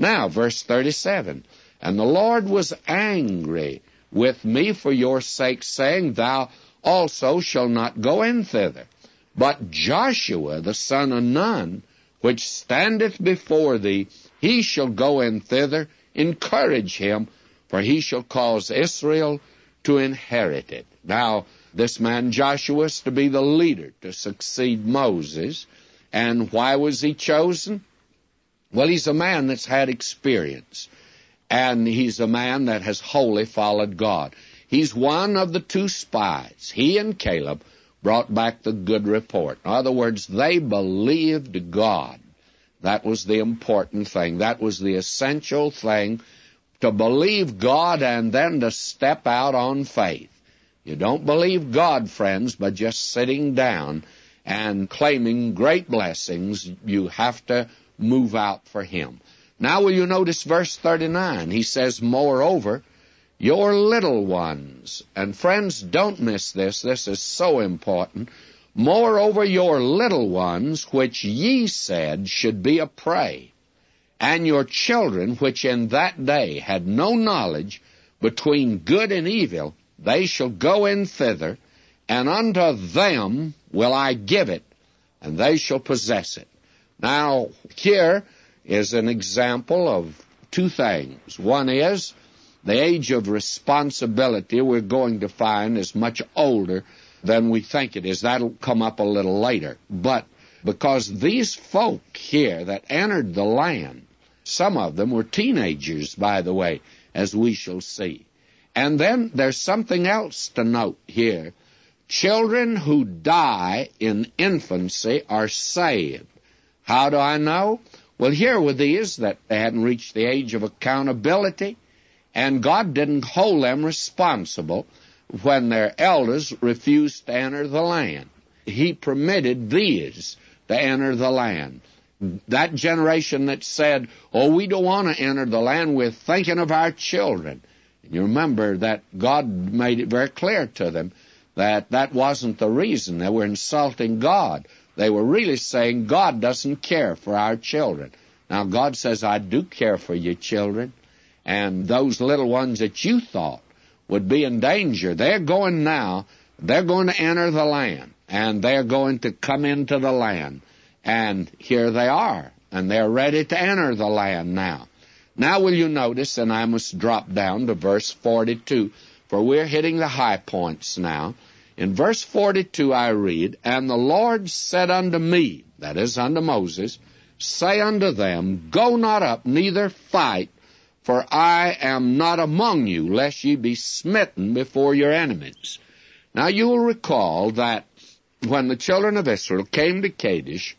Now, verse 37, and the Lord was angry with me for your sake, saying, thou also shalt not go in thither. But Joshua the son of Nun, which standeth before thee, he shall go in thither. Encourage him, for he shall cause Israel to inherit it. Now, this man Joshua is to be the leader to succeed Moses. And why was he chosen? Well, he's a man that's had experience, and he's a man that has wholly followed God. He's one of the two spies. He and Caleb brought back the good report. In other words, they believed God. That was the important thing. That was the essential thing, to believe God and then to step out on faith. You don't believe God, friends, by just sitting down and claiming great blessings. You have to move out for Him. Now will you notice verse 39? He says, moreover, your little ones. And friends, don't miss this. This is so important. Moreover, your little ones, which ye said should be a prey, and your children, which in that day had no knowledge between good and evil, they shall go in thither, and unto them will I give it, and they shall possess it. Now, here is an example of two things. One is the age of responsibility we're going to find is much older than we think it is. That'll come up a little later. But because these folk here that entered the land, some of them were teenagers, by the way, as we shall see. And then there's something else to note here. Children who die in infancy are saved. How do I know? Well, here were these that they hadn't reached the age of accountability, and God didn't hold them responsible when their elders refused to enter the land. He permitted these to enter the land. That generation that said, oh, we don't want to enter the land, we're thinking of our children. And you remember that God made it very clear to them that that wasn't the reason. They were insulting God. They were really saying God doesn't care for our children. Now, God says, I do care for your children. And those little ones that you thought would be in danger, they're going now. They're going to enter the land, and they're going to come into the land. And here they are, and they're ready to enter the land now. Now will you notice, and I must drop down to verse 42, for we're hitting the high points now. In verse 42 I read, and the Lord said unto me, that is, unto Moses, say unto them, go not up, neither fight, for I am not among you, lest ye be smitten before your enemies. Now you will recall that when the children of Israel came to Kadesh,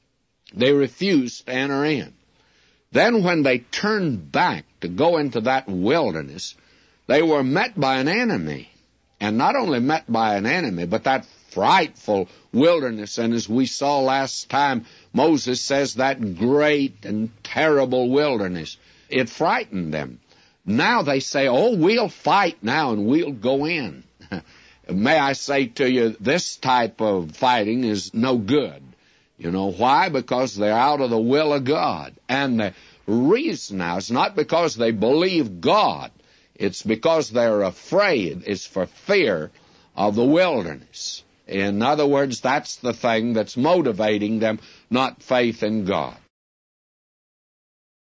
they refused to enter in. Then when they turned back to go into that wilderness, they were met by an enemy. And not only met by an enemy, but that frightful wilderness. And as we saw last time, Moses says that great and terrible wilderness. It frightened them. Now they say, oh, we'll fight now and we'll go in. May I say to you, this type of fighting is no good. You know why? Because they're out of the will of God. And the reason now is not because they believe God. It's because they're afraid. It's for fear of the wilderness. In other words, that's the thing that's motivating them, not faith in God.